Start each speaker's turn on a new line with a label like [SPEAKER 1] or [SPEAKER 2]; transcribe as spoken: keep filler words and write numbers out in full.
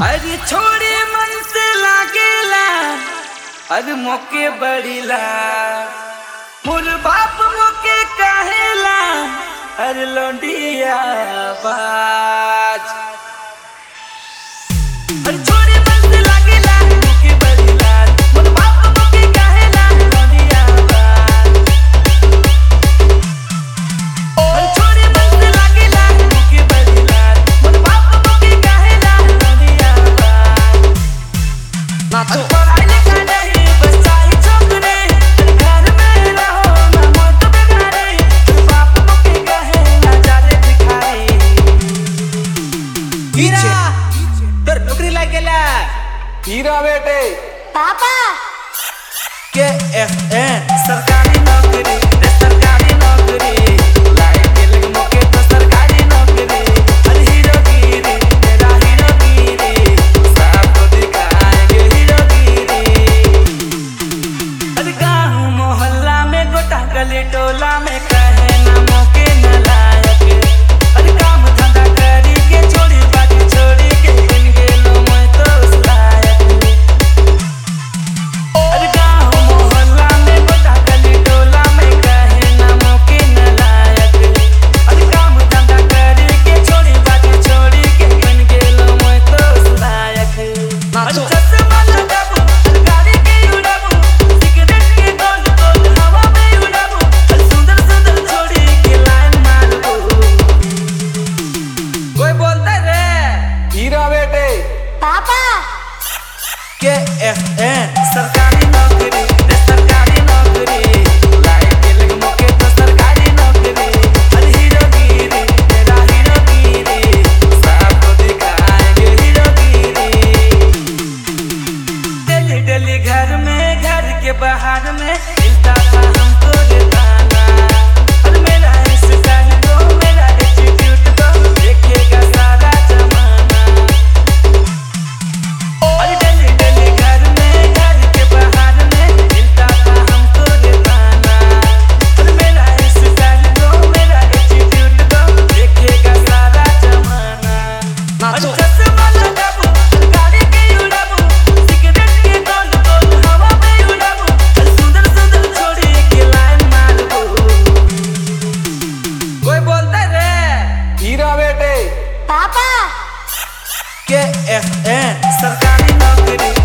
[SPEAKER 1] अरे छोड़े मन से लागेला, अरे मौके बड़ीला, मोर बाप मौके कहेला, अरे लौंडिया बाज। अरे छोड़े मन से लागेला, मौके बड़ीला, मोर बाप मौके कहेला, लौंडिया बाज। अरे छोड़े मन से लागेला, मौके बड़ीला, मोर बाप मौके कहेला, लौंडिया बाज। नाचो हीरा बेटे
[SPEAKER 2] पापा
[SPEAKER 1] के एफ एन सरकारी नौकरी, सरकारी नौकरी लाए दिल मौके तो सरकारी नौकरी। अरे हीरोगिरी तेरा हीरोगिरी सबको दिखाएंगे हीरोगिरी। अरे गाँव मोहल्ला में गोटा गली टोला में कहे ना मौके न लायक। अरे काम धंधा करी के छोड़ी बाकी छोड़ी के बन गेलो मैं तो उस लायक। अरे गाँव मोहल्ला में गोटा गली टोला में कहे ना मौके न लायक। अरे काम धंधा करी के छोड़ी बाकी छोड़ी के बन गेलो मैं तो उस लायक। अरे चश्मा लगाबू, अरे गाड़ी के उड़ाबू, सिगरेट के गोल गोल हवा में उड़ाबू, अरे सुंदर सुंदर छोड़ी के लाइन मारबू। कोई बोलता रे हीरा बेटे
[SPEAKER 2] पापा
[SPEAKER 1] के एफ एन सरकारी नौकरी, सरकारी नौकरी लाए दिल मौके तो सरकारी नौकरी। अरे हीरोगिरी तेरा हीरोगिरी सबको दिखाएंगे हीरोगिरी। डेली डेली घर में घर के बाहर में मिलता था हमको ये ताना। अरे मेरा स्टाइल को मेरा एटीट्यूड को देखेगा सारा जमाना। अरे डेली डेली घर में घर के बाहर में मिलता था हमको ये ताना। अरे मेरा स्टाइल को मेरा एटीट्यूड को देखेगा सारा जमाना। अरे चश्मा लगाबू, अरे गाड़ी के उड़ाबू, सिगरेट के गोल गोल हवा में उड़ाबू, अरे सुंदर सुंदर छोड़ी के लाइन मारबू। कोई बोलता रे हीरा बेटे
[SPEAKER 2] पापा
[SPEAKER 1] के एफ एन सरकारी नौकरी।